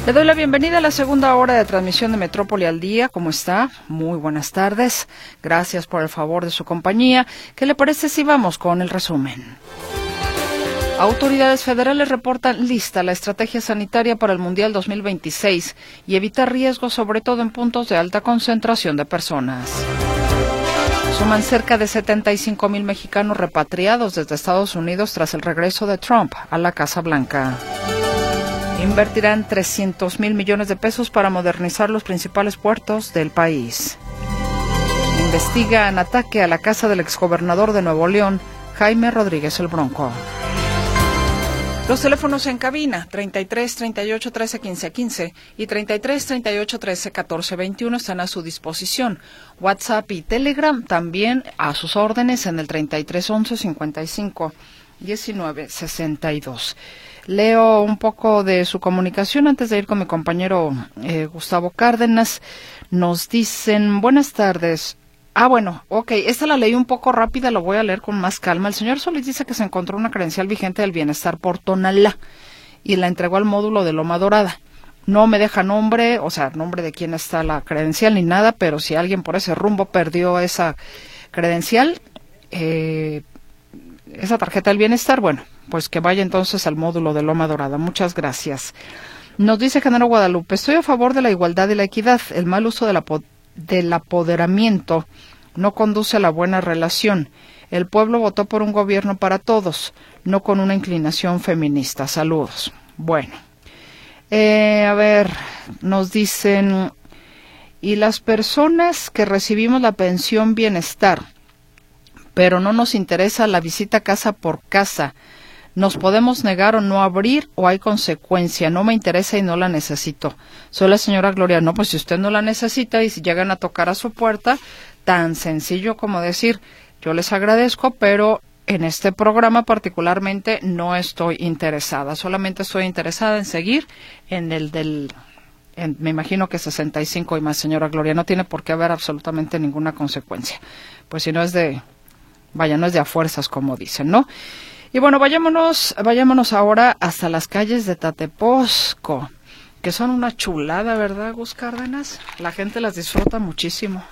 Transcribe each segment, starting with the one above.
Le doy la bienvenida a la segunda hora de transmisión de Metrópoli al Día. ¿Cómo está? Muy buenas tardes. Gracias por el favor de su compañía. ¿Qué le parece si vamos con el resumen? Autoridades federales reportan lista la estrategia sanitaria para el Mundial 2026 y evitar riesgos, sobre todo en puntos de alta concentración de personas. Suman cerca de 75,000 mexicanos repatriados desde Estados Unidos tras el regreso de Trump a la Casa Blanca. Invertirán 300,000 millones de pesos para modernizar los principales puertos del país. Investigan ataque a la casa del exgobernador de Nuevo León, Jaime Rodríguez el Bronco. Los teléfonos en cabina, 33 38 13 15 15 y 33 38 13 14 21 están a su disposición. WhatsApp y Telegram también a sus órdenes en el 33 11 55 19 62. Leo un poco de su comunicación antes de ir con mi compañero Gustavo Cárdenas. Nos dicen, buenas tardes. Esta la leí un poco rápida, lo voy a leer con más calma. El señor Solís dice que se encontró una credencial vigente del bienestar por Tonalá y la entregó al módulo de Loma Dorada. No me deja nombre de quién está la credencial ni nada, pero si alguien por ese rumbo perdió esa credencial, esa tarjeta del bienestar, bueno, pues que vaya entonces al módulo de Loma Dorada. Muchas gracias. Nos dice Genaro Guadalupe, estoy a favor de la igualdad y la equidad. El mal uso del apoderamiento no conduce a la buena relación. El pueblo votó por un gobierno para todos, no con una inclinación feminista. Saludos. Bueno, nos dicen, y las personas que recibimos la pensión bienestar, pero no nos interesa la visita casa por casa, ¿nos podemos negar o no abrir o hay consecuencia? No me interesa y no la necesito. Soy la señora Gloria. No, pues si usted no la necesita y si llegan a tocar a su puerta, tan sencillo como decir, yo les agradezco, pero en este programa particularmente no estoy interesada. Solamente estoy interesada en seguir en el me imagino que 65 y más, señora Gloria. No tiene por qué haber absolutamente ninguna consecuencia. Pues si no es no es de a fuerzas, como dicen, ¿no? Y bueno, vayámonos ahora hasta las calles de Tateposco, que son una chulada, ¿verdad, Gus Cárdenas? La gente las disfruta muchísimo.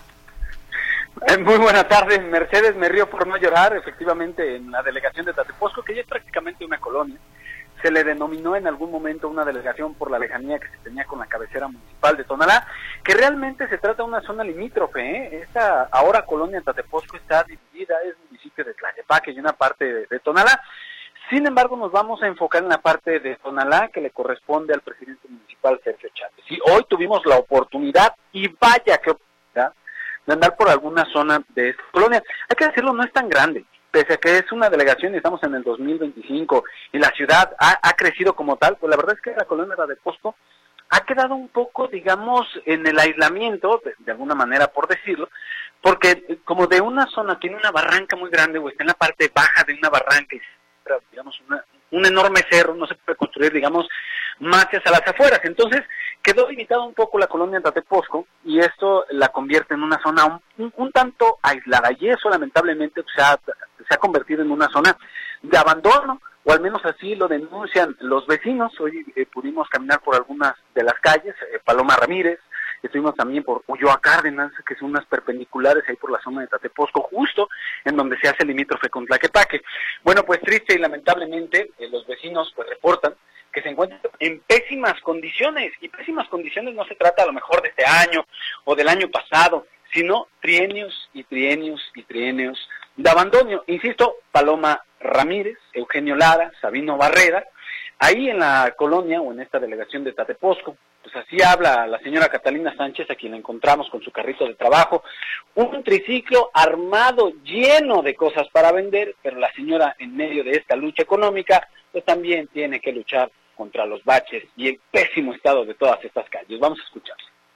Muy buena tarde, Mercedes. Me río por no llorar. Efectivamente, en la delegación de Tateposco, que ya es prácticamente una colonia, se le denominó en algún momento una delegación por la lejanía que se tenía con la cabecera municipal de Tonalá, que realmente se trata de una zona limítrofe. Esta ahora colonia Tateposco está dividida, es municipio de Tlaquepaque y una parte de Tonalá. Sin embargo, nos vamos a enfocar en la parte de Tonalá que le corresponde al presidente municipal Sergio Chávez. Y hoy tuvimos la oportunidad, y vaya qué oportunidad, de andar por alguna zona de esta colonia. Hay que decirlo, no es tan grande. Pese a que es una delegación y estamos en el 2025 y la ciudad ha crecido como tal, pues la verdad es que la colonia de Tateposco ha quedado un poco, digamos, en el aislamiento, de alguna manera por decirlo, porque como de una zona tiene una barranca muy grande o está en la parte baja de una barranca y digamos un enorme cerro, no se puede construir, digamos, más hacia las afueras. Entonces quedó limitada un poco la colonia de Tateposco y esto la convierte en una zona un tanto aislada, y eso lamentablemente se ha convertido en una zona de abandono, o al menos así lo denuncian los vecinos. Hoy pudimos caminar por algunas de las calles, Paloma Ramírez, estuvimos también por Ulloa Cárdenas, que son unas perpendiculares ahí por la zona de Tateposco, justo en donde se hace el limítrofe con Tlaquepaque. Bueno, pues triste y lamentablemente los vecinos pues reportan que se encuentran en pésimas condiciones, y pésimas condiciones no se trata a lo mejor de este año o del año pasado, sino trienios y trienios y trienios de abandono. Insisto, Paloma Ramírez, Eugenio Lara, Sabino Barrera, ahí en la colonia o en esta delegación de Tateposco, pues así habla la señora Catalina Sánchez, a quien la encontramos con su carrito de trabajo, un triciclo armado lleno de cosas para vender, pero la señora en medio de esta lucha económica, pues también tiene que luchar contra los baches y el pésimo estado de todas estas calles. Vamos a escuchar.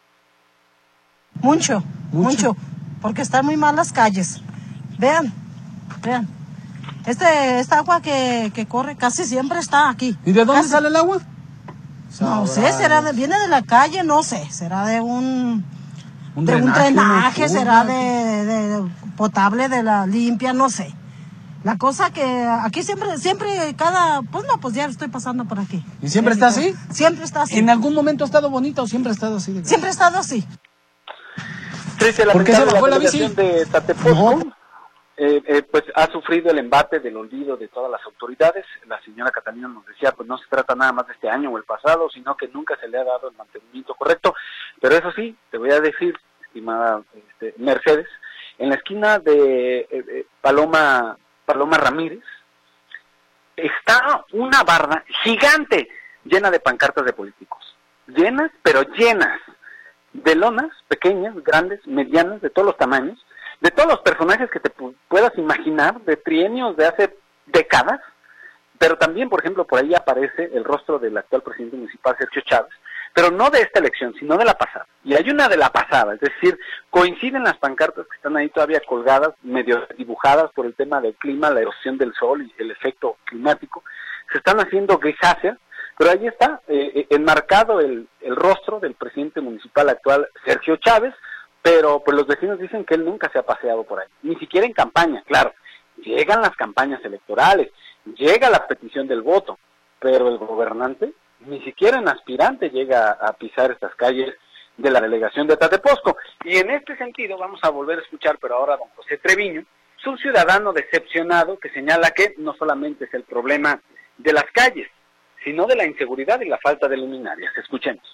Mucho, porque están muy mal las calles. Vean. Esta agua que corre casi siempre está aquí. ¿Y de dónde sale el agua? No sé, viene de la calle, no sé, será de un drenaje, será de potable, de la limpia, no sé. La cosa que aquí siempre, pues ya estoy pasando por aquí. ¿Y siempre está así? Siempre está así. ¿En algún momento ha estado bonita o siempre ha estado así? Siempre ha estado así. ¿Por qué se bajó la bici? De Tatepozco, No. Pues ha sufrido el embate del olvido de todas las autoridades. La señora Catalina nos decía, pues no se trata nada más de este año o el pasado, sino que nunca se le ha dado el mantenimiento correcto. Pero eso sí, te voy a decir, estimada Mercedes, en la esquina de Paloma Ramírez, está una barda gigante llena de pancartas de políticos. Llenas, pero llenas de lonas, pequeñas, grandes, medianas, de todos los tamaños, de todos los personajes que te puedas imaginar, de trienios de hace décadas, pero también, por ejemplo, por ahí aparece el rostro del actual presidente municipal, Sergio Chávez, pero no de esta elección, sino de la pasada. Y hay una de la pasada, es decir, coinciden las pancartas que están ahí todavía colgadas, medio dibujadas por el tema del clima, la erosión del sol y el efecto climático. Se están haciendo grisáceas, pero ahí está enmarcado el rostro del presidente municipal actual, Sergio Chávez, pero pues los vecinos dicen que él nunca se ha paseado por ahí, ni siquiera en campaña, claro. Llegan las campañas electorales, llega la petición del voto, pero el gobernante ni siquiera en aspirante llega a pisar estas calles de la delegación de Tatepozco. Y en este sentido vamos a volver a escuchar, pero ahora a don José Treviño, es un ciudadano decepcionado que señala que no solamente es el problema de las calles, sino de la inseguridad y la falta de luminarias. Escuchemos.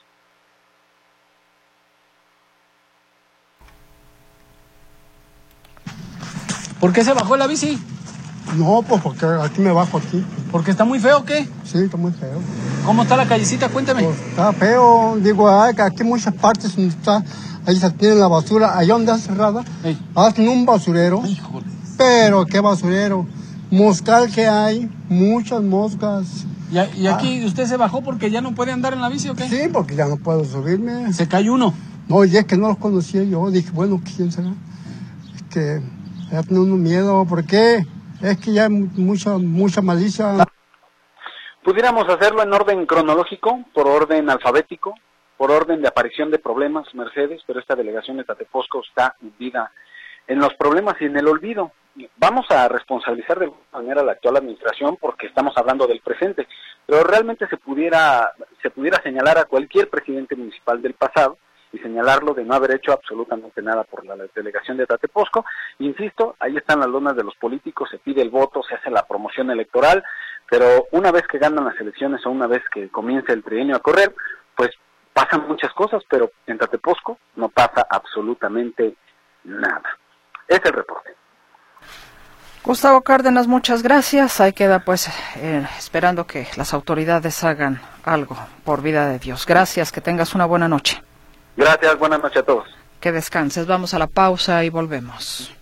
¿Por qué se bajó la bici? No, pues porque aquí me bajo aquí. ¿Porque está muy feo o qué? Sí, está muy feo. ¿Cómo está la callecita? Cuéntame. Pues está feo, digo, aquí muchas partes donde está, ahí se tiene la basura, allá donde está cerrada, hacen un basurero. Híjole. Pero qué basurero, moscal que hay, muchas moscas. ¿Y aquí usted se bajó porque ya no puede andar en la bici o qué? Sí, porque ya no puedo subirme. ¿Se cayó uno? No, y es que no los conocía yo, dije, bueno, ¿quién será? Es que ya tiene uno miedo, ¿por qué? Es que ya hay mucha malicia. Pudiéramos hacerlo en orden cronológico, por orden alfabético, por orden de aparición de problemas, Mercedes, pero esta delegación de Tatepozco está hundida en los problemas y en el olvido. Vamos a responsabilizar de alguna manera a la actual administración porque estamos hablando del presente, pero realmente se pudiera señalar a cualquier presidente municipal del pasado y señalarlo de no haber hecho absolutamente nada por la delegación de Tatepozco. Insisto, ahí están las lonas de los políticos, se pide el voto, se hace la promoción electoral, pero una vez que ganan las elecciones o una vez que comienza el trienio a correr, pues pasan muchas cosas, pero en Tatepozco no pasa absolutamente nada. Es el reporte. Gustavo Cárdenas, muchas gracias. Ahí queda pues esperando que las autoridades hagan algo por vida de Dios. Gracias, que tengas una buena noche. Gracias, buenas noches a todos. Que descanses. Vamos a la pausa y volvemos.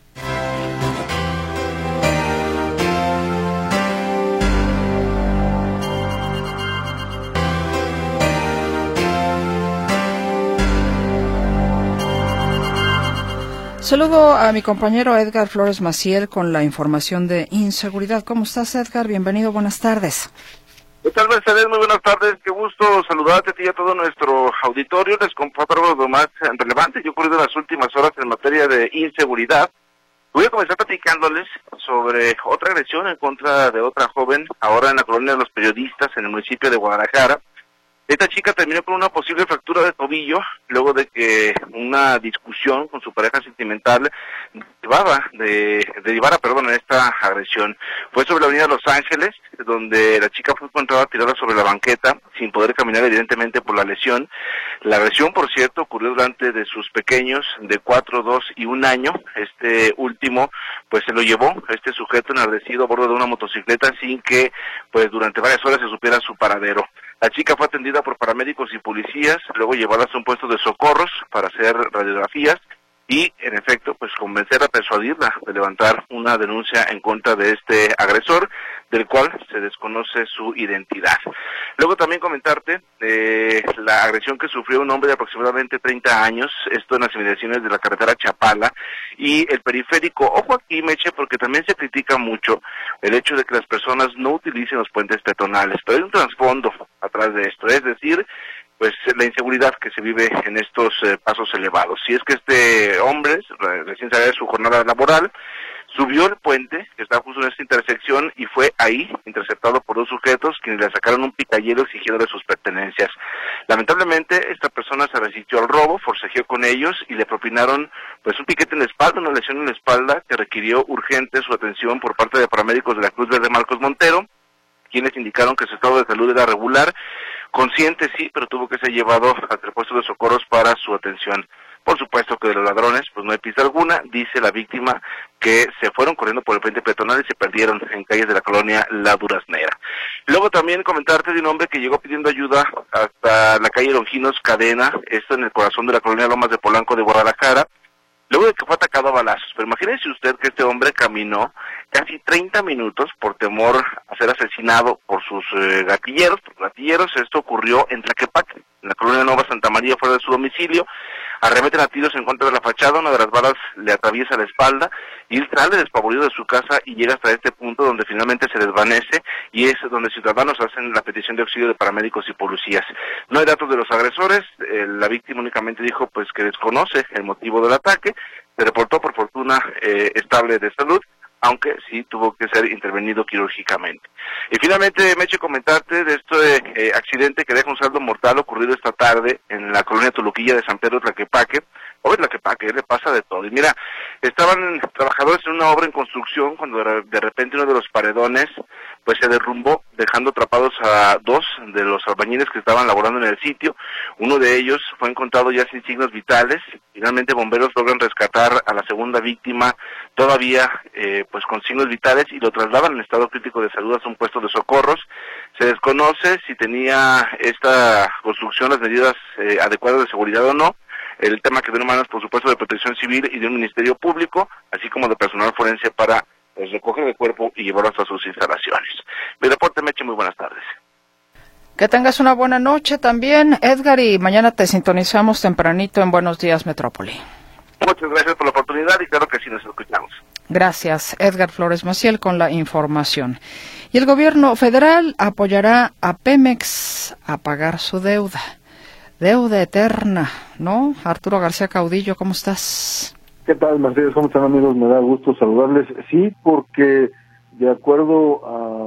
Saludo a mi compañero Edgar Flores Maciel con la información de inseguridad. ¿Cómo estás, Edgar? Bienvenido, buenas tardes. ¿Qué tal, Mercedes? Muy buenas tardes. Qué gusto saludarte a ti y a todo nuestro auditorio. Les comparto lo más relevante que ha ocurrido en las últimas horas en materia de inseguridad. Voy a comenzar platicándoles sobre otra agresión en contra de otra joven, ahora en la colonia de los periodistas, en el municipio de Guadalajara. Esta chica terminó con una posible fractura de tobillo luego de que una discusión con su pareja sentimental derivara en esta agresión. Fue sobre la avenida Los Ángeles, donde la chica fue encontrada tirada sobre la banqueta, sin poder caminar evidentemente por la lesión. La agresión, por cierto, ocurrió delante de sus pequeños de 4, 2 y 1 año. Este último, pues se lo llevó, este sujeto enardecido a bordo de una motocicleta sin que, pues durante varias horas se supiera su paradero. La chica fue atendida por paramédicos y policías, luego llevada a un puesto de socorros para hacer radiografías y, en efecto, pues persuadirla de levantar una denuncia en contra de este agresor, del cual se desconoce su identidad. Luego también comentarte la agresión que sufrió un hombre de aproximadamente 30 años, esto en las inmediaciones de la carretera Chapala y el periférico. Ojo aquí, Meche, porque también se critica mucho el hecho de que las personas no utilicen los puentes peatonales, pero hay un trasfondo atrás de esto, es decir, pues la inseguridad que se vive en estos pasos elevados. Si es que este hombre recién salió de su jornada laboral, Subió el puente, que estaba justo en esta intersección, y fue ahí interceptado por 2 sujetos quienes le sacaron un picayelo exigiéndole sus pertenencias. Lamentablemente, esta persona se resistió al robo, forcejeó con ellos y le propinaron pues un piquete en la espalda, una lesión en la espalda que requirió urgente su atención por parte de paramédicos de la Cruz Verde Marcos Montero, quienes indicaron que su estado de salud era regular, consciente sí, pero tuvo que ser llevado al puesto de socorros para su atención. Por supuesto que de los ladrones, pues no hay pista alguna, dice la víctima que se fueron corriendo por el puente peatonal y se perdieron en calles de la colonia La Duraznera. Luego también comentarte de un hombre que llegó pidiendo ayuda hasta la calle Longinos Cadena, esto en el corazón de la colonia Lomas de Polanco de Guadalajara, luego de que fue atacado a balazos. Pero imagínese usted que este hombre caminó casi 30 minutos por temor a ser asesinado por sus gatilleros. Esto ocurrió en Tlaquepaque, en la colonia Nueva Santa María, fuera de su domicilio. Arremeten a tiros en contra de la fachada, una de las balas le atraviesa la espalda y él sale despavorido de su casa y llega hasta este punto donde finalmente se desvanece, y es donde ciudadanos hacen la petición de auxilio de paramédicos y policías. No hay datos de los agresores, la víctima únicamente dijo pues que desconoce el motivo del ataque, se reportó por fortuna estable de salud, aunque sí tuvo que ser intervenido quirúrgicamente. Y finalmente, Meche, comentarte de este accidente que deja un saldo mortal ocurrido esta tarde en la colonia Toluquilla de San Pedro Tlaquepaque. Hoy Tlaquepaque le pasa de todo. Y mira, estaban trabajadores en una obra en construcción cuando de repente uno de los paredones pues se derrumbó, dejando atrapados a 2 de los albañiles que estaban laborando en el sitio. Uno de ellos fue encontrado ya sin signos vitales. Finalmente bomberos logran rescatar a la segunda víctima todavía pues con signos vitales y lo trasladan en estado crítico de salud a un puesto de socorros. Se desconoce si tenía esta construcción las medidas adecuadas de seguridad o no. El tema quedó en manos, por supuesto, de Protección Civil y de un Ministerio Público, así como de personal forense para pues, recoger el cuerpo y llevarlo hasta sus instalaciones. Mi reporte, Meche, muy buenas tardes. Que tengas una buena noche también, Edgar, y mañana te sintonizamos tempranito en Buenos Días, Metrópoli. Muchas gracias por la oportunidad y claro que sí nos escuchamos. Gracias, Edgar Flores Maciel, con la información. Y el gobierno federal apoyará a Pemex a pagar su deuda. Deuda eterna, ¿no? Arturo García Caudillo, ¿cómo estás? ¿Qué tal, Mercedes? ¿Cómo están, amigos? Me da gusto saludarles. Sí, porque de acuerdo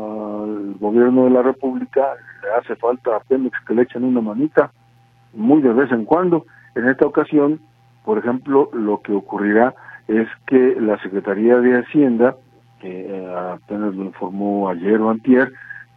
al gobierno de la República, le hace falta a Pemex que le echen una manita, muy de vez en cuando. En esta ocasión, por ejemplo, lo que ocurrirá es que la Secretaría de Hacienda, que apenas lo informó ayer o antier,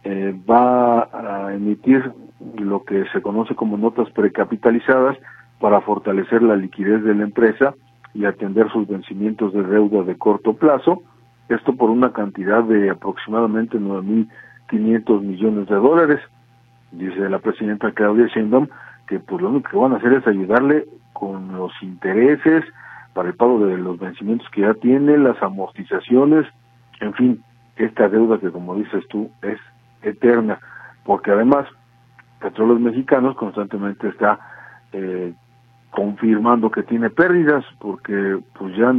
va a emitir lo que se conoce como notas precapitalizadas para fortalecer la liquidez de la empresa y atender sus vencimientos de deuda de corto plazo, esto por una cantidad de aproximadamente 9.500 millones de dólares. Dice la presidenta Claudia Sheinbaum que pues lo único que van a hacer es ayudarle con los intereses para el pago de los vencimientos que ya tiene, las amortizaciones, en fin, esta deuda que, como dices tú, es eterna, porque además Petróleos Mexicanos constantemente está confirmando que tiene pérdidas, porque pues ya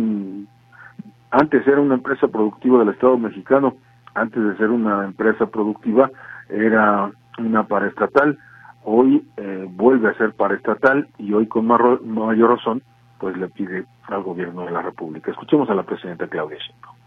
antes era una empresa productiva del Estado mexicano, antes de ser una empresa productiva era una paraestatal, hoy vuelve a ser paraestatal y hoy con mayor razón pues le pide al gobierno de la República. Escuchemos a la presidenta Claudia Sheinbaum.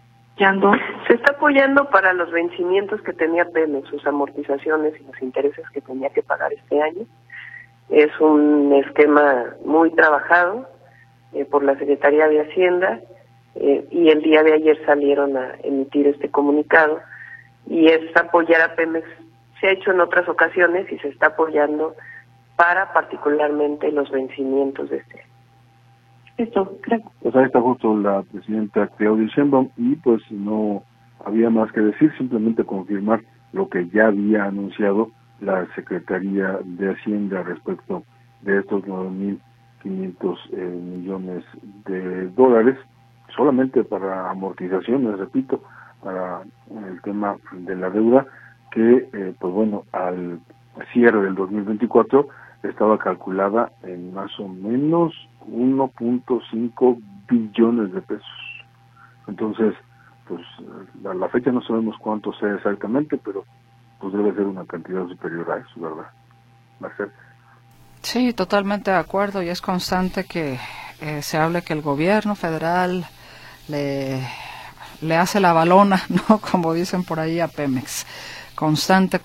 Se está apoyando para los vencimientos que tenía Pemex, sus amortizaciones y los intereses que tenía que pagar este año. Es un esquema muy trabajado por la Secretaría de Hacienda y el día de ayer salieron a emitir este comunicado y es apoyar a Pemex. Se ha hecho en otras ocasiones y se está apoyando para particularmente los vencimientos de este año. Esto, creo. Pues ahí está justo la presidenta Claudia Sheinbaum y pues no había más que decir, simplemente confirmar lo que ya había anunciado la Secretaría de Hacienda respecto de estos 9.500 millones de dólares, solamente para amortizaciones, repito, para el tema de la deuda, que pues bueno, al cierre del 2024 estaba calculada en más o menos 1.5 billones de pesos. Entonces, pues a la fecha no sabemos cuánto sea exactamente, pero pues debe ser una cantidad superior a eso, ¿verdad, Marcel? Sí, totalmente de acuerdo, y es constante que se hable que el gobierno federal le le hace la balona, ¿no? Como dicen por ahí a Pemex. Constante.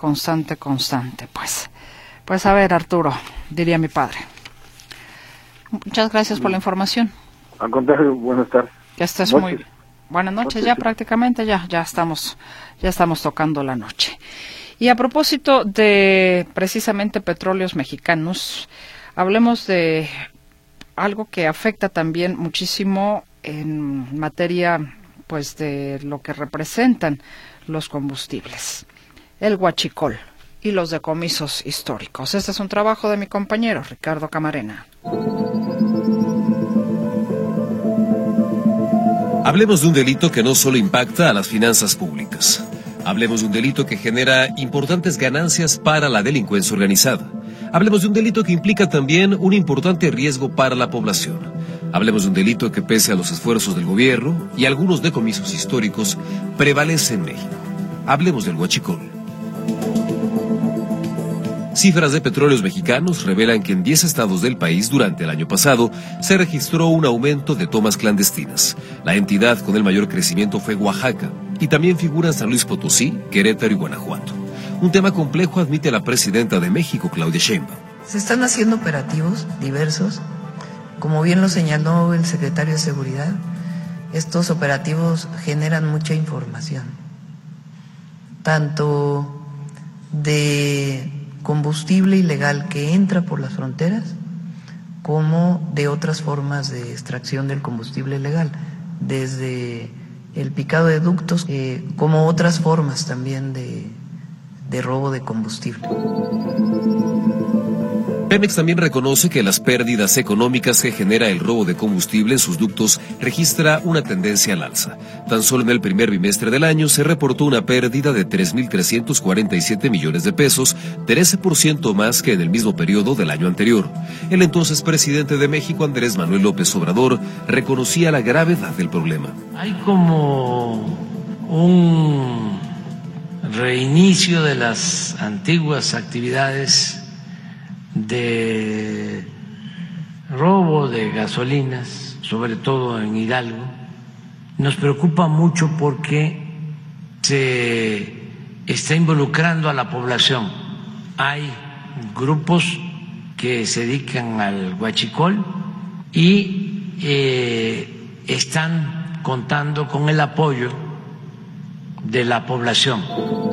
Pues a ver, Arturo, diría mi padre. Muchas gracias por la información. Al contrario, buenas tardes. Que estés muy bien. Buenas noches, ya prácticamente ya estamos tocando la noche. Y a propósito de precisamente Petróleos Mexicanos, hablemos de algo que afecta también muchísimo en materia pues de lo que representan los combustibles, el huachicol y los decomisos históricos. Este es un trabajo de mi compañero Ricardo Camarena. Hablemos de un delito que no solo impacta a las finanzas públicas. Hablemos de un delito que genera importantes ganancias para la delincuencia organizada. Hablemos de un delito que implica también un importante riesgo para la población. Hablemos de un delito que, pese a los esfuerzos del gobierno y algunos decomisos históricos, prevalece en México. Hablemos del huachicol. Cifras de Petróleos Mexicanos revelan que en 10 estados del país durante el año pasado se registró un aumento de tomas clandestinas. La entidad con el mayor crecimiento fue Oaxaca y también figuran San Luis Potosí, Querétaro y Guanajuato. Un tema complejo, admite la presidenta de México, Claudia Sheinbaum. Se están haciendo operativos diversos, como bien lo señaló el secretario de Seguridad. Estos operativos generan mucha información, tanto de combustible ilegal que entra por las fronteras, como de otras formas de extracción del combustible ilegal, desde el picado de ductos, como otras formas también de robo de combustible. Pemex también reconoce que las pérdidas económicas que genera el robo de combustible en sus ductos registra una tendencia al alza. Tan solo en el primer bimestre del año se reportó una pérdida de 3.347 millones de pesos, 13% más que en el mismo periodo del año anterior. El entonces presidente de México, Andrés Manuel López Obrador, reconocía la gravedad del problema. Hay como un reinicio de las antiguas actividades de robo de gasolinas, sobre todo en Hidalgo. Nos preocupa mucho porque se está involucrando a la población. Hay grupos que se dedican al huachicol y están contando con el apoyo de la población.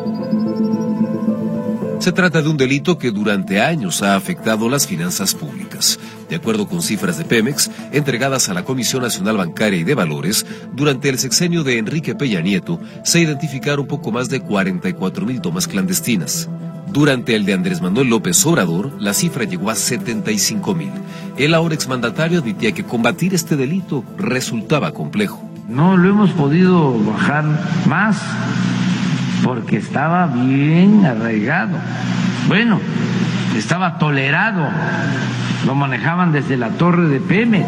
Se trata de un delito que durante años ha afectado las finanzas públicas. De acuerdo con cifras de Pemex, entregadas a la Comisión Nacional Bancaria y de Valores, durante el sexenio de Enrique Peña Nieto, se identificaron poco más de 44,000 tomas clandestinas. Durante el de Andrés Manuel López Obrador, la cifra llegó a 75,000. El ahora exmandatario admitía que combatir este delito resultaba complejo. No lo hemos podido bajar más, porque estaba bien arraigado. Bueno, estaba tolerado. Lo manejaban desde la torre de Pemex.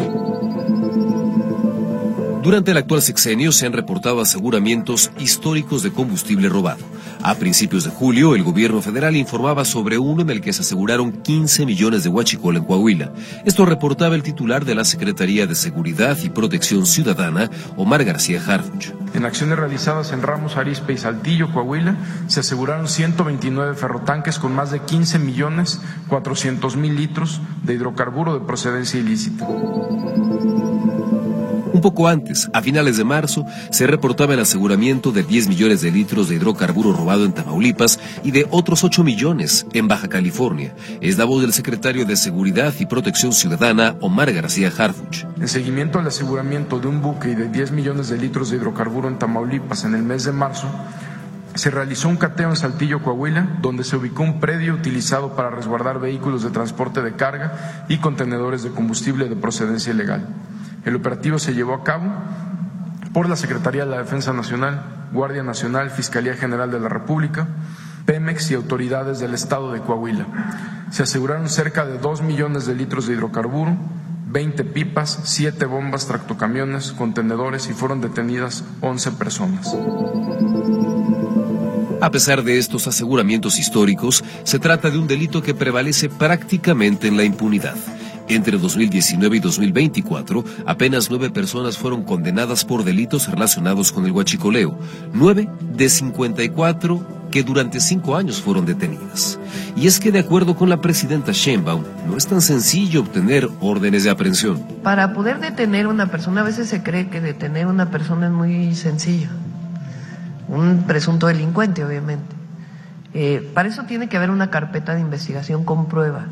Durante el actual sexenio se han reportado aseguramientos históricos de combustible robado. A principios de julio, el gobierno federal informaba sobre uno en el que se aseguraron 15 millones de huachicol en Coahuila. Esto reportaba el titular de la Secretaría de Seguridad y Protección Ciudadana, Omar García Harfuch. En acciones realizadas en Ramos Arizpe y Saltillo, Coahuila, se aseguraron 129 ferrotanques con más de 15.400.000 litros de hidrocarburo de procedencia ilícita. Un poco antes, a finales de marzo, se reportaba el aseguramiento de 10 millones de litros de hidrocarburo robado en Tamaulipas y de otros 8 millones en Baja California. Es la voz del secretario de Seguridad y Protección Ciudadana, Omar García Harfuch. En seguimiento al aseguramiento de un buque y de 10 millones de litros de hidrocarburo en Tamaulipas en el mes de marzo, se realizó un cateo en Saltillo, Coahuila, donde se ubicó un predio utilizado para resguardar vehículos de transporte de carga y contenedores de combustible de procedencia ilegal. El operativo se llevó a cabo por la Secretaría de la Defensa Nacional, Guardia Nacional, Fiscalía General de la República, Pemex y autoridades del estado de Coahuila. Se aseguraron cerca de 2 millones de litros de hidrocarburo, 20 pipas, 7 bombas, tractocamiones, contenedores y fueron detenidas 11 personas. A pesar de estos aseguramientos históricos, se trata de un delito que prevalece prácticamente en la impunidad. Entre 2019 y 2024, apenas 9 personas fueron condenadas por delitos relacionados con el huachicoleo, 9 de 54 que durante 5 años fueron detenidas. Y es que, de acuerdo con la presidenta Sheinbaum, no es tan sencillo obtener órdenes de aprehensión. Para poder detener a una persona, a veces se cree que detener a una persona es muy sencillo. Un presunto delincuente, obviamente. Para eso tiene que haber una carpeta de investigación con pruebas.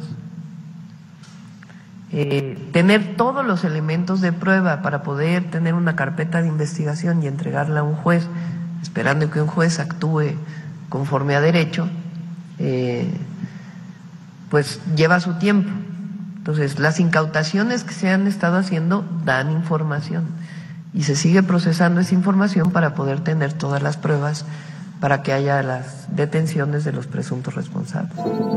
Tener todos los elementos de prueba para poder tener una carpeta de investigación y entregarla a un juez, esperando que un juez actúe conforme a derecho, pues lleva su tiempo. Entonces, las incautaciones que se han estado haciendo dan información y se sigue procesando esa información para poder tener todas las pruebas para que haya las detenciones de los presuntos responsables.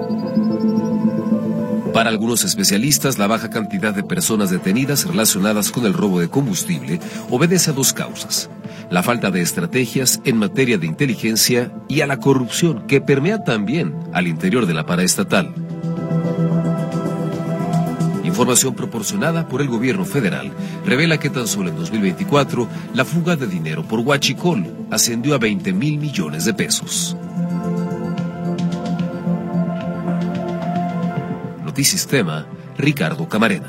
Para algunos especialistas, la baja cantidad de personas detenidas relacionadas con el robo de combustible obedece a 2 causas: la falta de estrategias en materia de inteligencia y a la corrupción que permea también al interior de la paraestatal. Información proporcionada por el gobierno federal revela que tan solo en 2024 la fuga de dinero por huachicol ascendió a 20,000 millones de pesos. Notisistema, Ricardo Camarena.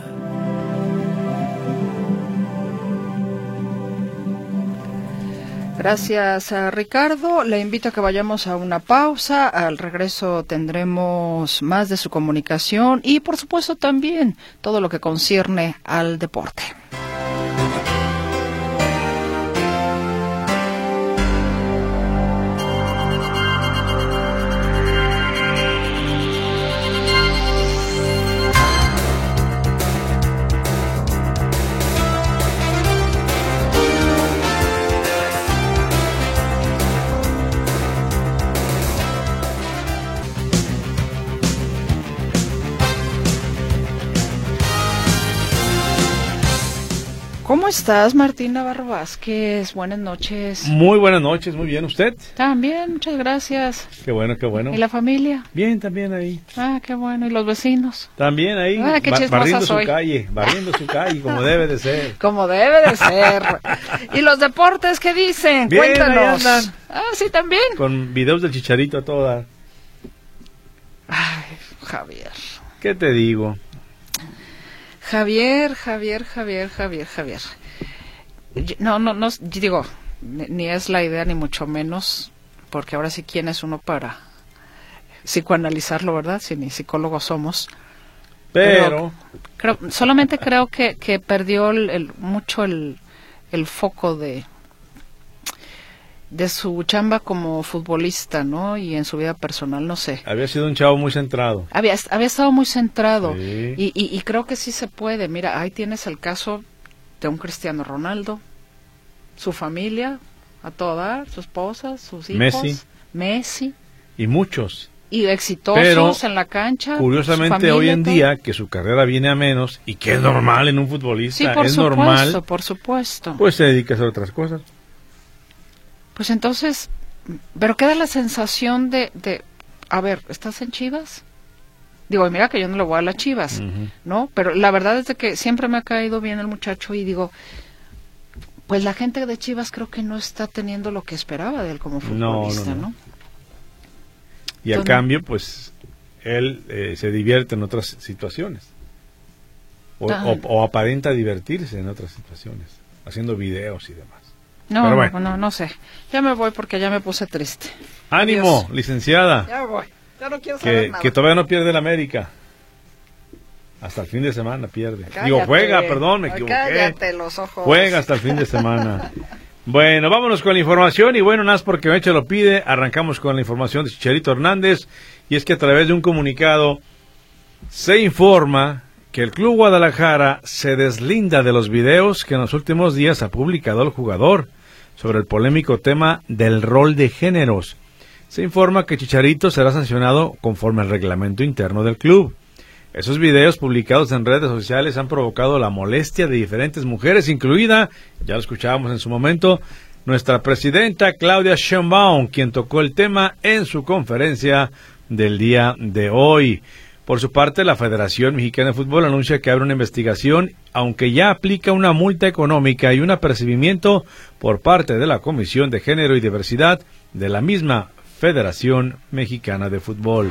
Gracias, Ricardo. Le invito a que vayamos a una pausa. Al regreso tendremos más de su comunicación y, por supuesto, también todo lo que concierne al deporte. ¿Cómo estás, Martín Navarro Vázquez? Buenas noches. Muy buenas noches, muy bien. ¿Usted? También, muchas gracias. Qué bueno, qué bueno. ¿Y la familia? Bien, también ahí. Ah, qué bueno. ¿Y los vecinos? También ahí, qué barriendo su soy. calle, como debe de ser. Como debe de ser. ¿Y los deportes qué dicen? Bien, Cuéntanos. ahí andan. Ah, sí, también. Con videos del Chicharito a toda. Ay, Javier. ¿Qué te digo? Javier. No, digo, ni es la idea ni mucho menos, porque ahora sí, ¿quién es uno para psicoanalizarlo, verdad? Si ni psicólogos somos. Pero solamente creo que perdió mucho el foco de su chamba como futbolista, ¿no? Y en su vida personal, no sé. Había sido un chavo muy centrado. Había estado muy centrado. Sí. Y creo que sí se puede. Mira, ahí tienes el caso de un Cristiano Ronaldo, su familia, a todo dar, su esposa, sus hijos. Messi. Y muchos. Y exitosos en la cancha. Curiosamente, familia, hoy en día, que su carrera viene a menos, y que es normal en un futbolista, sí, es normal. Por supuesto. Pues se dedica a hacer otras cosas. Pues entonces, pero queda la sensación de a ver, ¿estás en Chivas? Digo, mira que yo no le voy a las Chivas, ¿no? Pero la verdad es de que siempre me ha caído bien el muchacho y digo, pues la gente de Chivas creo que no está teniendo lo que esperaba de él como futbolista, ¿no? Y a cambio, pues, él se divierte en otras situaciones. O aparenta divertirse en otras situaciones, haciendo videos y demás. No sé. Ya me voy porque ya me puse triste. ¡Ánimo, Adiós. Licenciada! Ya me voy. Ya no quiero saber nada. Que todavía no pierde el América. Hasta el fin de semana pierde. Cállate. Digo, juega, perdón, me equivoqué. Cállate los ojos. Juega hasta el fin de semana. Bueno, vámonos con la información. Y bueno, nada más porque Meche lo pide, arrancamos con la información de Chicharito Hernández. Y es que a través de un comunicado se informa que el Club Guadalajara se deslinda de los videos que en los últimos días ha publicado el jugador sobre el polémico tema del rol de géneros. Se informa que Chicharito será sancionado conforme al reglamento interno del club. Esos videos publicados en redes sociales han provocado la molestia de diferentes mujeres, incluida, ya lo escuchábamos en su momento, nuestra presidenta Claudia Sheinbaum, quien tocó el tema en su conferencia del día de hoy. Por su parte, la Federación Mexicana de Fútbol anuncia que abre una investigación, aunque ya aplica una multa económica y un apercibimiento por parte de la Comisión de Género y Diversidad de la misma Federación Mexicana de Fútbol.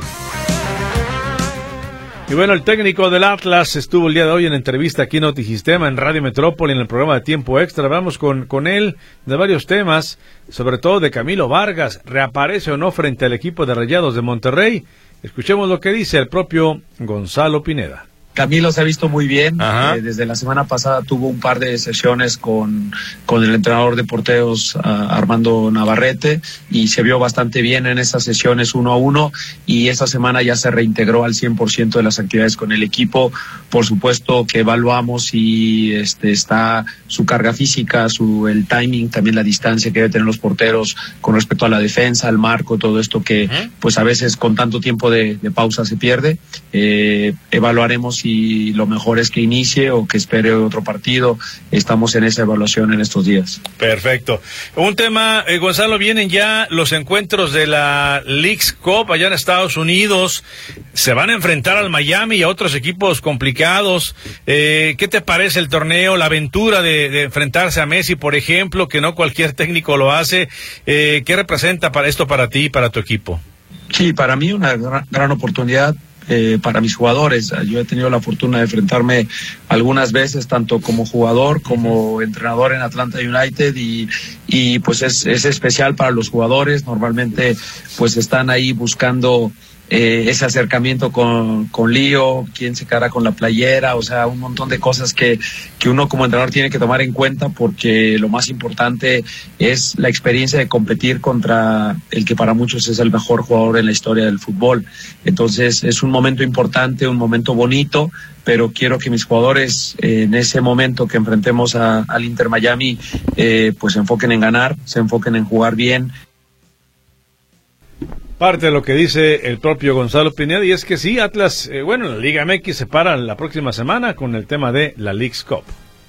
Y bueno, el técnico del Atlas estuvo el día de hoy en entrevista aquí en Notisistema, en Radio Metrópoli, en el programa de Tiempo Extra. Hablamos con él de varios temas, sobre todo de Camilo Vargas. ¿Reaparece o no frente al equipo de Rayados de Monterrey? Escuchemos lo que dice el propio Gonzalo Pineda. Camilo se ha visto muy bien, desde la semana pasada tuvo un par de sesiones con el entrenador de porteros Armando Navarrete y se vio bastante bien en esas sesiones 1-1 y esta semana ya se reintegró al 100% de las actividades con el equipo. Por supuesto que evaluamos si está su carga física, el timing, también la distancia que deben tener los porteros con respecto a la defensa, al marco, todo esto que pues a veces con tanto tiempo de pausa se pierde. Evaluaremos y lo mejor es que inicie o que espere otro partido. Estamos en esa evaluación en estos días. Perfecto. Un tema, Gonzalo, vienen ya los encuentros de la Leagues Cup allá en Estados Unidos. Se van a enfrentar al Miami y a otros equipos complicados. ¿Qué te parece el torneo, la aventura de enfrentarse a Messi, por ejemplo, que no cualquier técnico lo hace? ¿Qué representa para esto para ti y para tu equipo? Sí, para mí una gran oportunidad. Para mis jugadores, yo he tenido la fortuna de enfrentarme algunas veces tanto como jugador como entrenador en Atlanta United y pues es especial para los jugadores. Normalmente pues están ahí buscando ese acercamiento con Lío, quién se quedará con la playera, o sea, un montón de cosas que uno como entrenador tiene que tomar en cuenta, porque lo más importante es la experiencia de competir contra el que para muchos es el mejor jugador en la historia del fútbol. Entonces es un momento importante, un momento bonito, pero quiero que mis jugadores en ese momento que enfrentemos al Inter Miami pues se enfoquen en ganar, se enfoquen en jugar bien. Parte de lo que dice el propio Gonzalo Pineda, y es que sí, Atlas, la Liga MX se para la próxima semana con el tema de la Leagues Cup.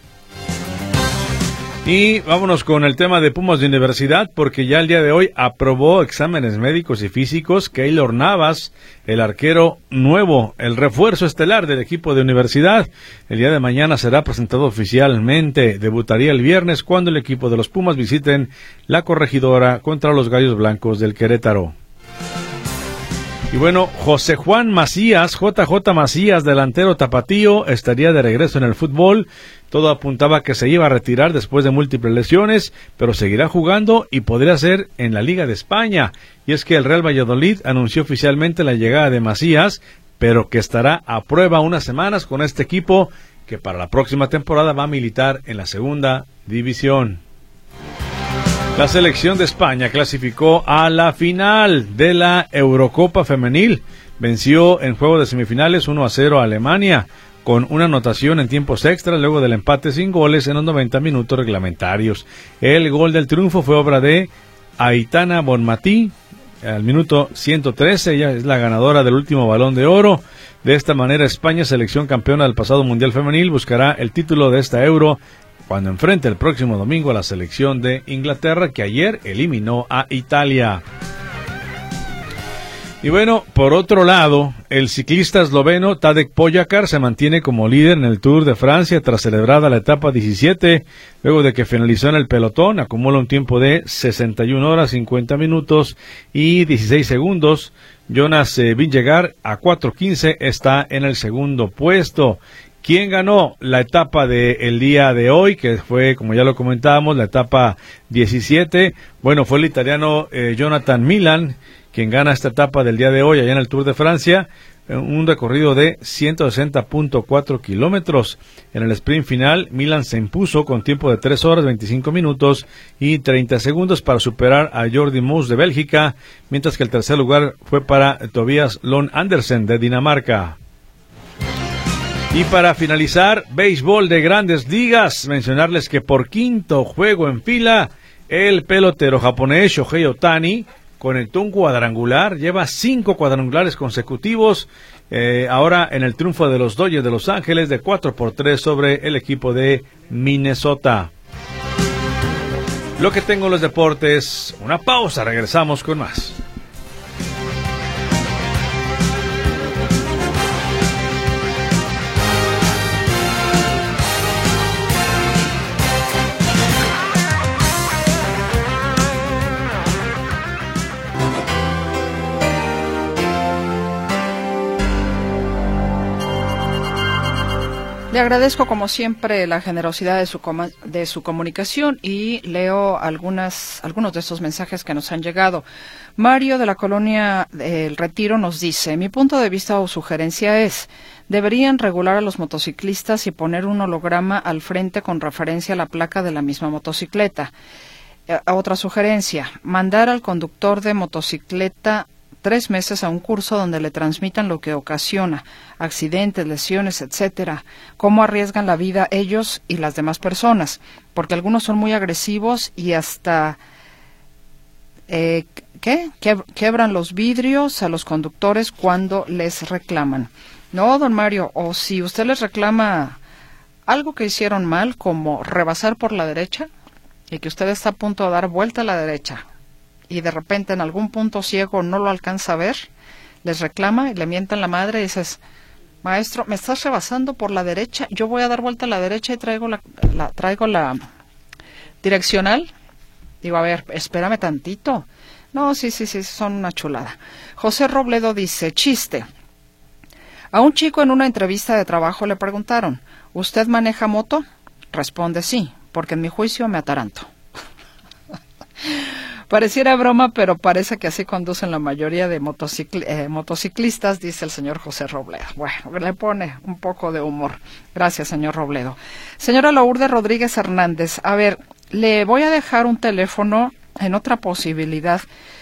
Y vámonos con el tema de Pumas de Universidad, porque ya el día de hoy aprobó exámenes médicos y físicos Keylor Navas, el arquero nuevo, el refuerzo estelar del equipo de Universidad. El día de mañana será presentado oficialmente, debutaría el viernes cuando el equipo de los Pumas visiten la Corregidora contra los Gallos Blancos del Querétaro. Y bueno, José Juan Macías, JJ Macías, delantero tapatío, estaría de regreso en el fútbol. Todo apuntaba que se iba a retirar después de múltiples lesiones, pero seguirá jugando y podría ser en la Liga de España. Y es que el Real Valladolid anunció oficialmente la llegada de Macías, pero que estará a prueba unas semanas con este equipo que para la próxima temporada va a militar en la segunda división. La selección de España clasificó a la final de la Eurocopa Femenil. Venció en juego de semifinales 1-0 a Alemania, con una anotación en tiempos extras luego del empate sin goles en los 90 minutos reglamentarios. El gol del triunfo fue obra de Aitana Bonmatí al minuto 113. Ella es la ganadora del último Balón de Oro. De esta manera, España, selección campeona del pasado Mundial Femenil, buscará el título de esta Euro cuando enfrente el próximo domingo a la selección de Inglaterra, que ayer eliminó a Italia. Y bueno, por otro lado, el ciclista esloveno Tadej Pogačar se mantiene como líder en el Tour de Francia tras celebrada la etapa 17, luego de que finalizó en el pelotón. Acumula un tiempo de 61 horas, 50 minutos y 16 segundos. Jonas Vingegaard a 4:15 está en el segundo puesto. ¿Quién ganó la etapa del día de hoy? Que fue, como ya lo comentábamos, la etapa 17. Bueno, fue el italiano Jonathan Milan, quien gana esta etapa del día de hoy allá en el Tour de Francia. Un recorrido de 160.4 kilómetros. En el sprint final, Milan se impuso con tiempo de 3 horas, 25 minutos y 30 segundos para superar a Jordi Moos de Bélgica, mientras que el tercer lugar fue para Tobias Lund Andersen de Dinamarca. Y para finalizar, béisbol de Grandes Ligas, mencionarles que por quinto juego en fila, el pelotero japonés Shohei Ohtani conectó un cuadrangular, lleva 5 cuadrangulares consecutivos, ahora en el triunfo de los Dodgers de Los Ángeles de 4-3 sobre el equipo de Minnesota. Lo que tengo en los deportes, una pausa, regresamos con más. Le agradezco como siempre la generosidad de su comunicación y leo algunos de estos mensajes que nos han llegado. Mario de la colonia El Retiro nos dice: mi punto de vista o sugerencia es: deberían regular a los motociclistas y poner un holograma al frente con referencia a la placa de la misma motocicleta. Otra sugerencia: mandar al conductor de motocicleta 3 meses a un curso donde le transmitan lo que ocasiona, accidentes, lesiones, etcétera, cómo arriesgan la vida ellos y las demás personas, porque algunos son muy agresivos y hasta quebran los vidrios a los conductores cuando les reclaman. No, don Mario, o si usted les reclama algo que hicieron mal, como rebasar por la derecha, y que usted está a punto de dar vuelta a la derecha, y de repente en algún punto ciego no lo alcanza a ver, les reclama y le mientan la madre y dices: maestro, me estás rebasando por la derecha, yo voy a dar vuelta a la derecha y traigo la direccional. Digo, a ver, espérame tantito. No, sí, son una chulada. José Robledo dice: chiste. A un chico en una entrevista de trabajo le preguntaron: ¿usted maneja moto? Responde: sí, porque en mi juicio me ataranto. Pareciera broma, pero parece que así conducen la mayoría de motociclistas, dice el señor José Robledo. Bueno, le pone un poco de humor. Gracias, señor Robledo. Señora Lourdes Rodríguez Hernández, a ver, le voy a dejar un teléfono en otra posibilidad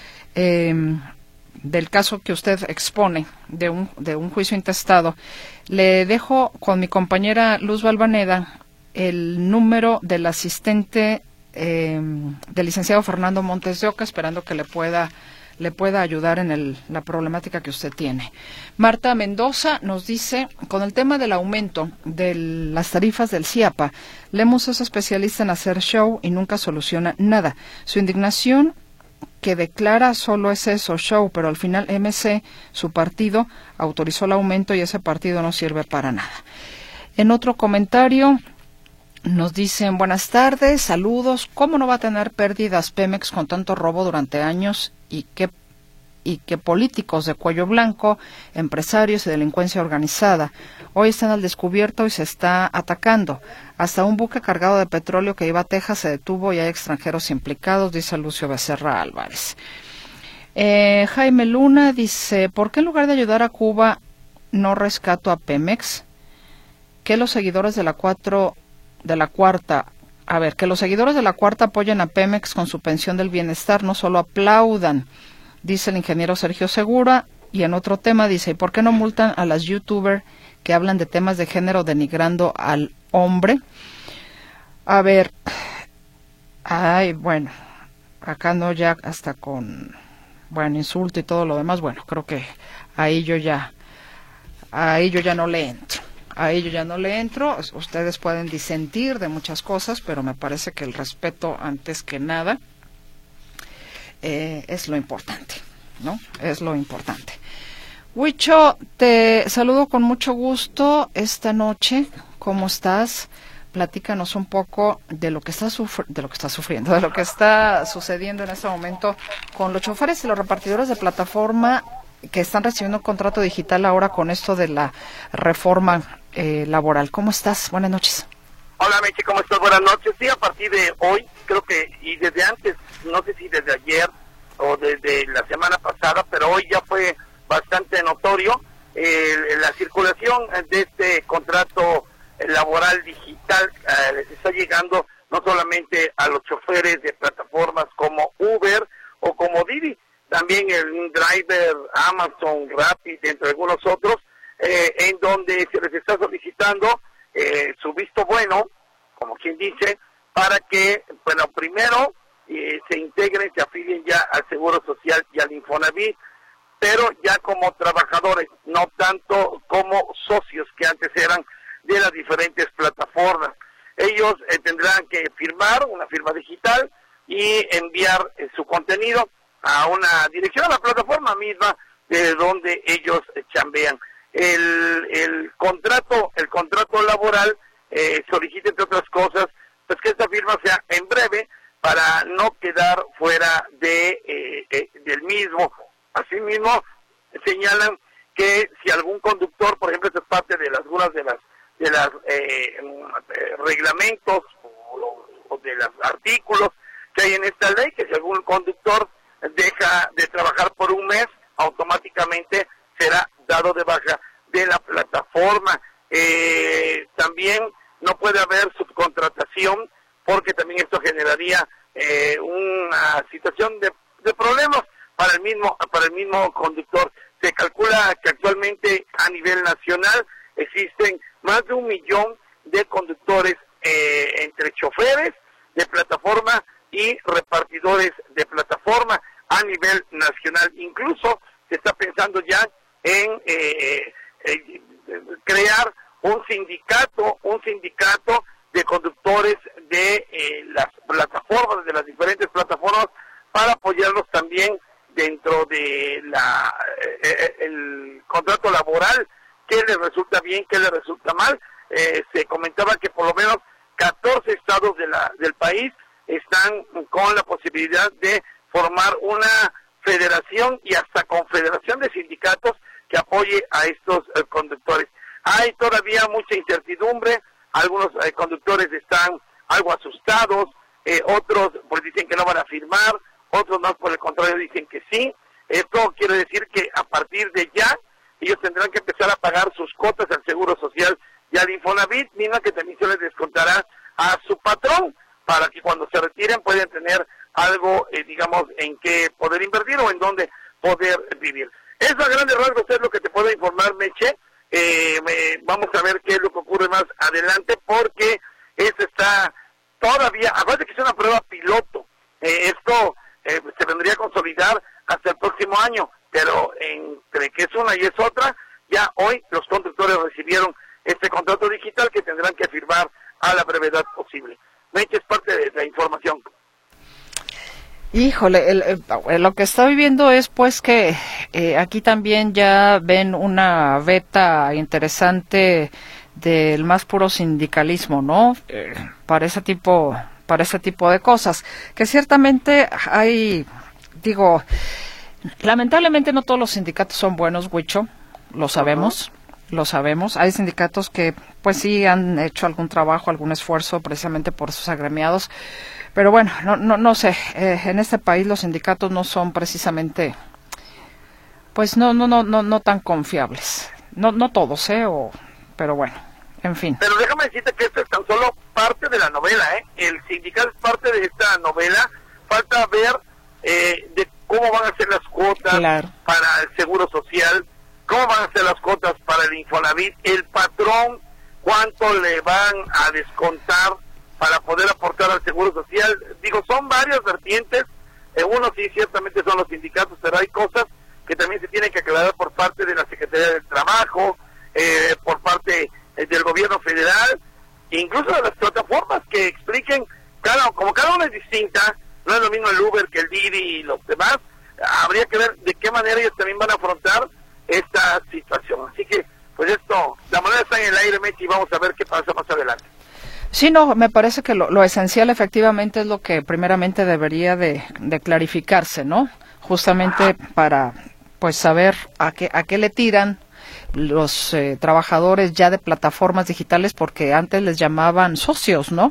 del caso que usted expone de un juicio intestado. Le dejo con mi compañera Luz Valvaneda el número del asistente del licenciado Fernando Montes de Oca, esperando que le pueda ayudar en la problemática que usted tiene. Marta Mendoza nos dice: con el tema del aumento de las tarifas del CIAPA, Lemus es especialista en hacer show y nunca soluciona nada. Su indignación, que declara, solo es eso, show, pero al final MC, su partido, autorizó el aumento y ese partido no sirve para nada. En otro comentario nos dicen: buenas tardes, saludos. ¿Cómo no va a tener pérdidas Pemex con tanto robo durante años y que políticos de cuello blanco, empresarios y delincuencia organizada hoy están al descubierto y se está atacando? Hasta un buque cargado de petróleo que iba a Texas se detuvo y hay extranjeros implicados, dice Lucio Becerra Álvarez. Jaime Luna dice: ¿por qué en lugar de ayudar a Cuba no rescato a Pemex? Que los seguidores de la cuarta apoyen a Pemex con su pensión del bienestar, no solo aplaudan, dice el ingeniero Sergio Segura. Y en otro tema dice: ¿y por qué no multan a las youtubers que hablan de temas de género denigrando al hombre? A ver, bueno, acá no, ya hasta con, insulto y todo lo demás, creo que ahí yo ya no le entro. A ello ya no le entro. Ustedes pueden disentir de muchas cosas, pero me parece que el respeto, antes que nada, es lo importante, ¿no? Es lo importante. Huicho, te saludo con mucho gusto esta noche. ¿Cómo estás? Platícanos un poco de lo que está sucediendo en este momento con los choferes y los repartidores de plataforma que están recibiendo un contrato digital ahora con esto de la reforma laboral. ¿Cómo estás? Buenas noches. Hola, Meche, ¿cómo estás? Buenas noches. Sí, a partir de hoy, creo que, y desde antes, no sé si desde ayer o desde la semana pasada, pero hoy ya fue bastante notorio la circulación de este contrato laboral digital. Les está llegando no solamente a los choferes de plataformas como Uber o como Didi, también el Driver, Amazon, Rappi, entre algunos otros, en donde se les está solicitando su visto bueno, como quien dice, para que, primero se integren, se afilien ya al Seguro Social y al Infonavit, pero ya como trabajadores, no tanto como socios que antes eran de las diferentes plataformas. Ellos tendrán que firmar una firma digital y enviar su contenido a una dirección, a la plataforma misma de donde ellos chambean. El contrato laboral solicita, entre otras cosas, pues que esta firma sea en breve para no quedar fuera del mismo. Asimismo, señalan que si algún conductor, por ejemplo, esta es parte de algunas de las de los reglamentos o de los artículos que hay en esta ley, que si algún conductor deja de trabajar por un mes, automáticamente será dado de baja de la plataforma. También no puede haber subcontratación, porque también esto generaría una situación de problemas para el mismo conductor. Se calcula que actualmente a nivel nacional existen más de 1 millón de conductores entre choferes de plataforma y repartidores de plataforma a nivel nacional. Incluso se está pensando ya en crear un sindicato de conductores de las plataformas, de las diferentes plataformas, para apoyarlos también dentro de el contrato laboral, qué les resulta bien, qué les resulta mal. Se comentaba que por lo menos 14 estados del país están con la posibilidad de formar una federación y hasta confederación de sindicatos que apoye a estos conductores. Hay todavía mucha incertidumbre, algunos conductores están algo asustados, otros pues dicen que no van a firmar, otros más por el contrario dicen que sí. Esto quiere decir que a partir de ya ellos tendrán que empezar a pagar sus cuotas al Seguro Social y al Infonavit, misma que también se les descontará a su patrón, para que cuando se retiren puedan tener algo, digamos, en qué poder invertir o en dónde poder vivir. Eso a grandes rasgos es lo que te puedo informar, Meche. Vamos a ver qué es lo que ocurre más adelante, porque esto está todavía, aparte que es una prueba piloto, esto se vendría a consolidar hasta el próximo año, pero entre que es una y es otra, ya hoy los conductores recibieron este contrato digital que tendrán que firmar a la brevedad posible. Meche, es parte de la información. Híjole, lo que está viviendo es pues que aquí también ya ven una veta interesante del más puro sindicalismo, ¿no? Para ese tipo de cosas, que ciertamente hay, digo, lamentablemente no todos los sindicatos son buenos, Huicho, lo sabemos. Lo sabemos, hay sindicatos que pues sí han hecho algún trabajo, algún esfuerzo precisamente por sus agremiados, pero bueno, no sé, en este país los sindicatos no son precisamente, pues no tan confiables, no todos, pero bueno, en fin. Pero déjame decirte que esto es tan solo parte de la novela, el sindicato es parte de esta novela, falta ver de cómo van a ser las cuotas para el Seguro Social, cómo van a ser las cuotas para el Infonavit, el patrón, cuánto le van a descontar para poder aportar al Seguro Social. Digo, son varias vertientes, uno sí ciertamente son los sindicatos, pero hay cosas que también se tienen que aclarar por parte de la Secretaría del Trabajo, por parte del gobierno federal, incluso de las plataformas que expliquen, como cada una es distinta, no es lo mismo el Uber que el Didi y los demás, habría que ver de qué manera ellos también van a afrontar esta situación. Así que, pues esto, la moneda está en el aire, Mechi, y vamos a ver qué pasa más adelante. Sí, no, me parece que lo esencial efectivamente es lo que primeramente debería de clarificarse, ¿no? Justamente para, pues, saber a qué le tiran los trabajadores ya de plataformas digitales, porque antes les llamaban socios, ¿no?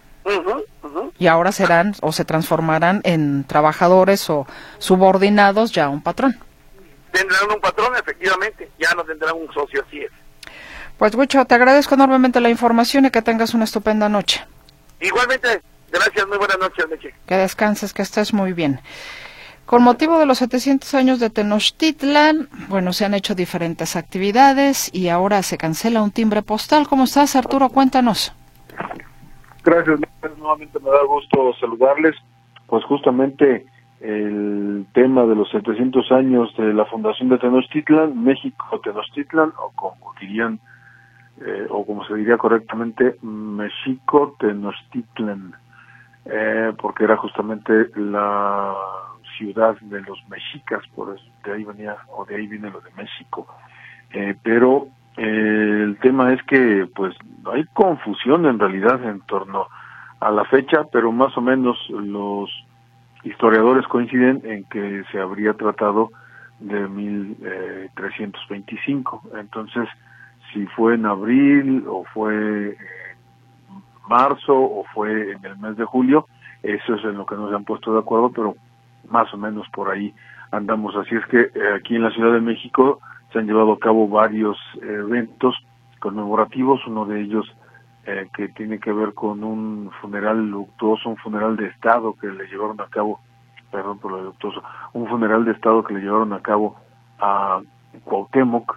Y ahora serán o se transformarán en trabajadores o subordinados ya a un patrón. Tendrán un patrón, efectivamente, ya no tendrán un socio, así es. Pues, Huicho, te agradezco enormemente la información y que tengas una estupenda noche. Igualmente, gracias, muy buenas noches, Meche. Que descanses, que estés muy bien. Con motivo de los 700 años de Tenochtitlan, bueno, se han hecho diferentes actividades y ahora se cancela un timbre postal. ¿Cómo estás, Arturo? Cuéntanos. Gracias, nuevamente me da gusto saludarles. Pues justamente el tema de los 700 años de la fundación de Tenochtitlan, México Tenochtitlan, o como dirían, o como se diría correctamente, México Tenochtitlan, porque era justamente la ciudad de los mexicas, por eso de ahí venía, o de ahí viene lo de México. Pero el tema es que pues hay confusión en realidad en torno a la fecha, pero más o menos los historiadores coinciden en que se habría tratado de 1325. Entonces, si fue en abril o fue en marzo o fue en el mes de julio. Eso es en lo que nos han puesto de acuerdo, pero más o menos por ahí andamos. Así es que aquí en la Ciudad de México se han llevado a cabo varios eventos conmemorativos, uno de ellos que tiene que ver con un funeral luctuoso, un funeral de Estado que le llevaron a cabo, perdón por lo luctuoso, un funeral de Estado que le llevaron a cabo a Cuauhtémoc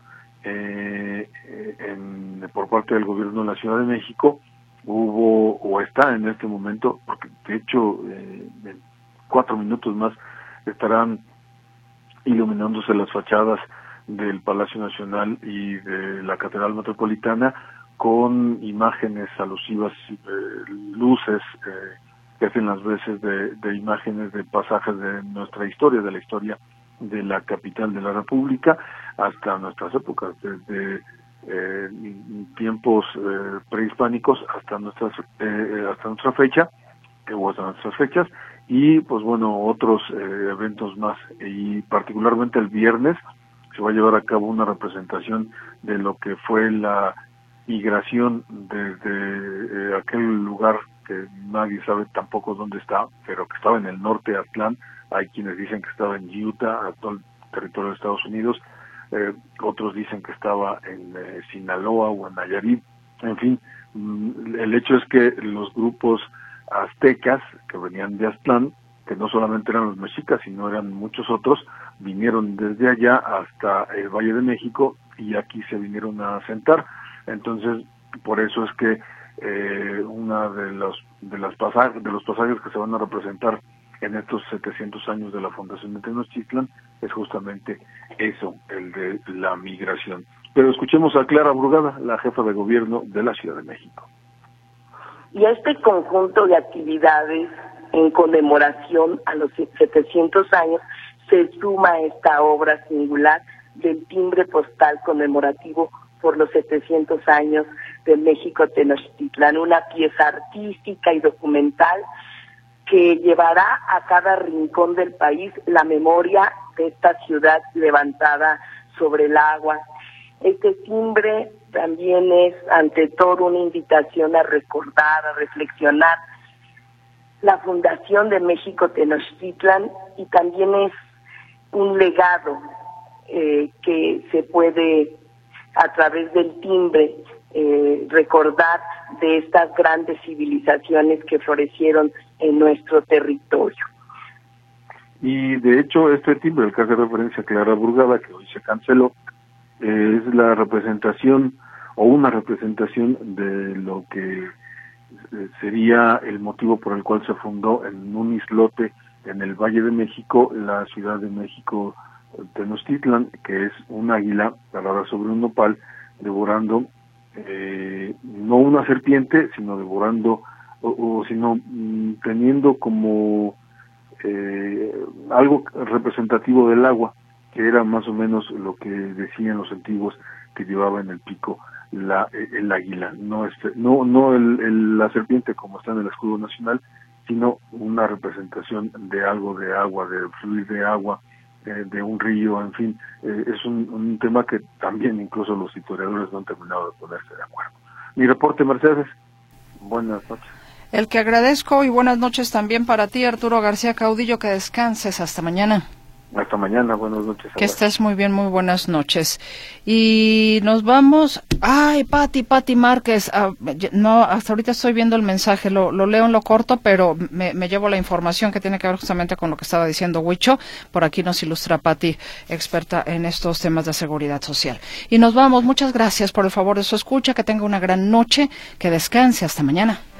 por parte del gobierno de la Ciudad de México. Hubo, o está en este momento, porque de hecho en 4 minutos más estarán iluminándose las fachadas del Palacio Nacional y de la Catedral Metropolitana con imágenes alusivas, luces que hacen las veces de imágenes de pasajes de nuestra historia, de la historia de la capital de la República hasta nuestras épocas, desde tiempos prehispánicos hasta nuestra fecha, o hasta nuestras fechas, y pues bueno, otros eventos más, y particularmente el viernes se va a llevar a cabo una representación de lo que fue la migración desde aquel lugar que nadie sabe tampoco dónde está, pero que estaba en el norte de Aztlán. Hay quienes dicen que estaba en Utah, actual territorio de Estados Unidos, otros dicen que estaba en Sinaloa o en Nayarit. En fin, el hecho es que los grupos aztecas que venían de Aztlán, que no solamente eran los mexicas, sino eran muchos otros, vinieron desde allá hasta el Valle de México y aquí se vinieron a asentar. Entonces, por eso es que una de los pasajes que se van a representar en estos 700 años de la fundación de Tenochtitlan es justamente eso, el de la migración. Pero escuchemos a Clara Brugada, la jefa de gobierno de la Ciudad de México. Y a este conjunto de actividades en conmemoración a los 700 años se suma esta obra singular del timbre postal conmemorativo por los 700 años de México Tenochtitlan, una pieza artística y documental que llevará a cada rincón del país la memoria de esta ciudad levantada sobre el agua. Este timbre también es, ante todo, una invitación a recordar, a reflexionar la fundación de México Tenochtitlan, y también es un legado que se puede, a través del timbre, recordar de estas grandes civilizaciones que florecieron en nuestro territorio. Y de hecho este timbre, al que hace referencia Clara Brugada, que hoy se canceló, es la representación o una representación de lo que sería el motivo por el cual se fundó en un islote en el Valle de México la Ciudad de México Tenochtitlan, que es un águila parada sobre un nopal devorando no una serpiente, sino devorando sino teniendo como algo representativo del agua, que era más o menos lo que decían los antiguos que llevaba en el pico el águila, no la serpiente como está en el escudo nacional, sino una representación de algo de agua, de fluir de agua, de un río, en fin. Es un tema que también incluso los historiadores no han terminado de ponerse de acuerdo. Mi reporte, Mercedes. Buenas noches. El que agradezco, y buenas noches también para ti, Arturo García Caudillo, que descanses. Hasta mañana. Hasta mañana, buenas noches. Que estés muy bien, muy buenas noches. Y nos vamos. Ay, Pati Márquez. No, hasta ahorita estoy viendo el mensaje, lo leo en lo corto, pero me llevo la información que tiene que ver justamente con lo que estaba diciendo Huicho. Por aquí nos ilustra Pati, experta en estos temas de seguridad social. Y nos vamos. Muchas gracias por el favor de su escucha. Que tenga una gran noche. Que descanse. Hasta mañana.